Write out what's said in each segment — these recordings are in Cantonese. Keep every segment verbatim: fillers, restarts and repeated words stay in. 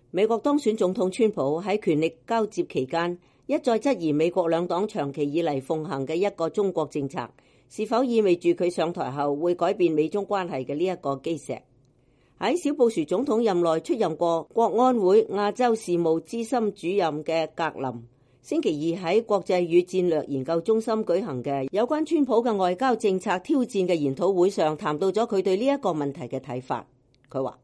美國當選總統川普喺權力交接期間一再質疑美國兩黨長期以嚟奉行嘅一個中國政策是否意味住佢上台後會改變美中關係嘅呢一個基石。喺小布殊總統任內出任過國安會亞洲事務資深主任嘅格林，星期二喺國際與戰略研究中心舉行嘅有關川普嘅外交政策挑戰嘅研討會上，談到咗佢對呢一個問題嘅睇法。佢話：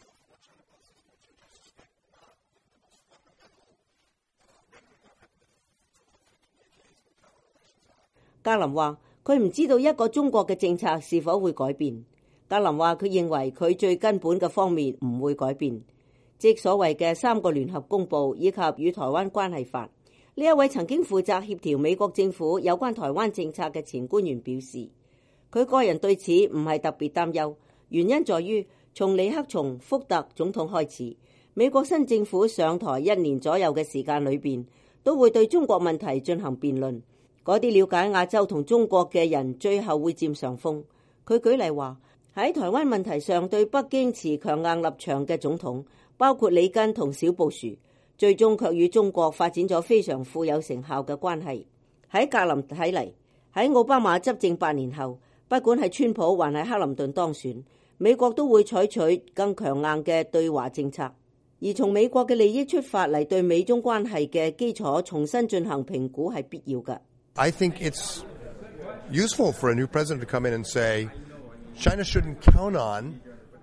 格林話佢唔知道一個中國嘅政策是否會改變。格林話佢認為佢最根本嘅方面唔會改變，即所謂嘅三個聯合公報以及與台灣關係法。呢一位曾經負責協調美國政府有關台灣政策嘅前官員表示，佢個人對此唔係特別擔憂，原因在於從尼克松、福特總統開始，美國新政府上台一年左右嘅時間裏邊，都會對中國問題進行辯論。嗰啲了解亞洲同中國嘅人最後會佔上風。佢舉例話，喺台灣問題上對北京持強硬立場嘅總統，包括里根同小布殊，最終卻與中國發展咗非常富有成效嘅關係。喺格林睇嚟，喺奧巴馬執政八年後，不管係川普還係克林頓當選，美國都會採取更強硬嘅對華政策，而從美國嘅利益出發嚟對美中關係嘅基礎重新進行評估係必要嘅。 I think it's useful for a new president to come in and say China shouldn't count on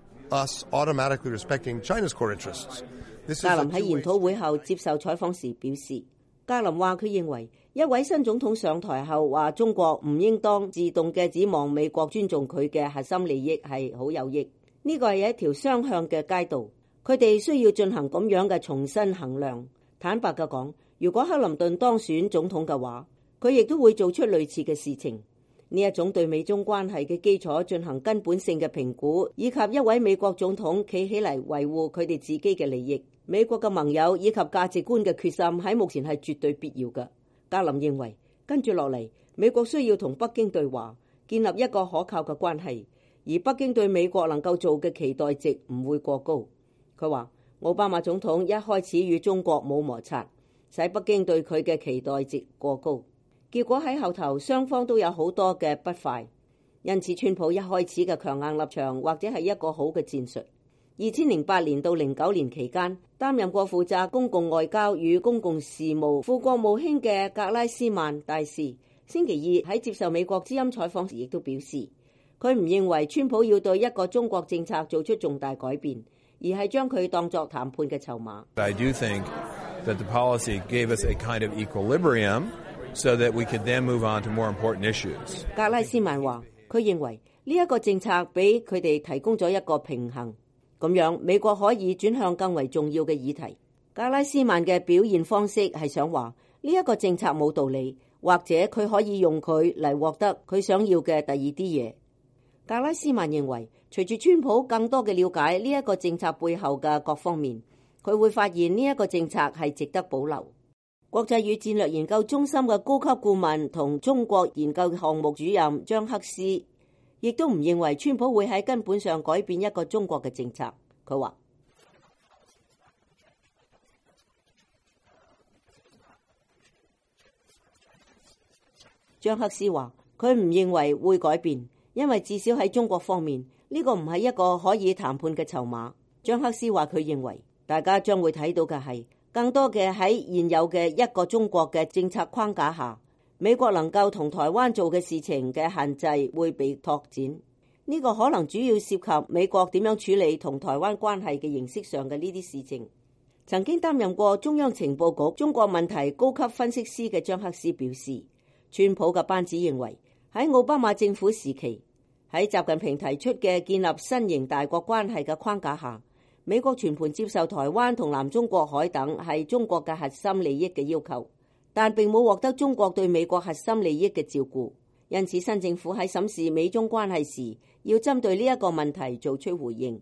us automatically respecting China's core interests. 格林喺研討會後接受採訪時表示，格林話佢認為一位新總統上台後話中國唔應當自動嘅指望美國尊重佢嘅核心利益係好有益，呢個係一條雙向嘅街道，佢哋需要進行咁樣嘅重新衡量。坦白嘅講，如果克林頓當選總統嘅話，佢亦都會做出類似嘅事情。呢一種對美中關係嘅基礎進行根本性嘅評估，以及一位美國總統企起嚟維護佢哋自己嘅利益、美國嘅盟友以及價值觀嘅決心喺目前係絕對必要嘅。格林認為，跟住落嚟，美國需要同北京對話，建立一個可靠嘅關係，而北京對美國能夠做嘅期待值唔會過高。佢話，奧巴馬總統一開始與中國冇摩擦，使北京對佢嘅期待值過高。結果喺後頭雙方都有好多嘅不快，因此川普一開始嘅強硬立場或者係一個好嘅戰術。二千零八年到零九年期間，擔任過負責公共外交與公共事務副國務卿嘅格拉斯曼大使，星期二喺接受美國之音採訪時亦都表示，佢唔認為川普要對一個中國政策做出重大改變，而係將佢當作談判嘅籌碼。 I do think that the policy gave us a kind of equilibrium so that we could then move on to more important issues. 格拉斯曼話，佢認為呢一個政策俾佢哋提供咗一個平衡，咁樣美國可以轉向更為重要嘅議題。格拉斯曼嘅表現方式係想話呢一個政策冇道理，或者佢可以用佢嚟獲得佢想要嘅第二啲嘢。格拉斯曼認為，隨住川普更多嘅了解呢一個政策背後嘅各方面，佢會發現呢一個政策係值得保留。國際與戰略研究中心嘅高級顧問同中國研究項目主任張克斯亦都唔認為川普會喺根本上改變一個中國嘅政策。佢話，張克斯話佢唔認為會改變，因為至少喺中國方面呢個唔係一個可以談判嘅籌碼。張克斯話佢認為大家將會睇到嘅係更多嘅喺現有嘅一個中國嘅政策框架下，美國能夠同台灣做嘅事情嘅限制會被拓展。呢個可能主要涉及美國點樣處理同台灣關係嘅形式上嘅呢啲事情。曾經擔任過中央情報局中國問題高級分析師嘅張克斯表示，川普嘅班子認為喺奧巴馬政府時期，喺習近平提出嘅建立新型大國關係嘅框架下，美國全盤接受台灣同南中國海等係中國嘅核心利益嘅要求，但並冇獲得中國對美國核心利益嘅照顧。因此，新政府喺審視美中關係時，要針對呢一個問題做出回應。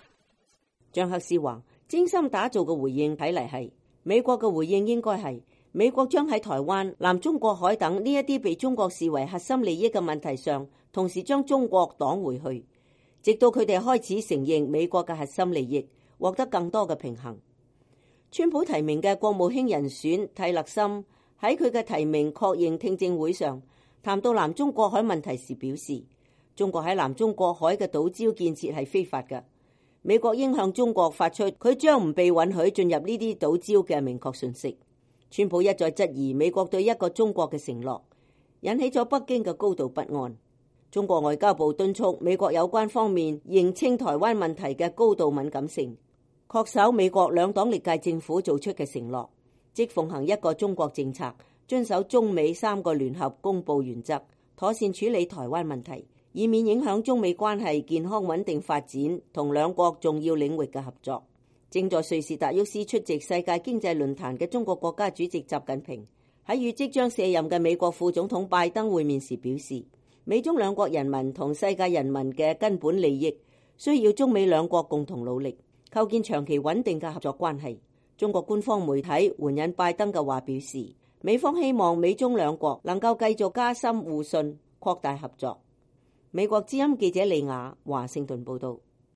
張克斯話，精心打造嘅回應睇嚟係美國嘅回應應該係美國將喺台灣、南中國海等呢一啲被中國視為核心利益嘅問題上，同時將中國擋回去，直到佢哋開始承認美國嘅核心利益，獲得更多嘅平衡。川普提名嘅國務卿人選蒂勒森喺佢嘅提名確認聽證會上談到南中國海問題時表示，中國喺南中國海嘅島礁建設係非法嘅，美國應向中國發出佢將唔被允許進入呢啲島礁嘅明確訊息。川普一再質疑美國對一個中國嘅承諾，引起咗北京嘅高度不安。中國外交部敦促美國有關方面認清台灣問題嘅高度敏感性，恪守美國兩黨歷屆政府做出嘅承諾，即奉行一個中國政策，遵守中美三個聯合公佈原則，妥善處理台灣問題，以免影響中美關係健康穩定發展同兩國重要領域嘅合作。正在瑞士達沃斯出席世界經濟論壇嘅中國國家主席習近平喺與即將卸任嘅美國副總統拜登會面時表示，美中兩國人民同世界人民嘅根本利益需要中美兩國共同努力，構建長期穩定嘅合作關係。中國官方媒體援引拜登嘅話表示，美方希望美中兩國能夠繼續加深互信、擴大合作。美國之音記者李雅華盛頓報道。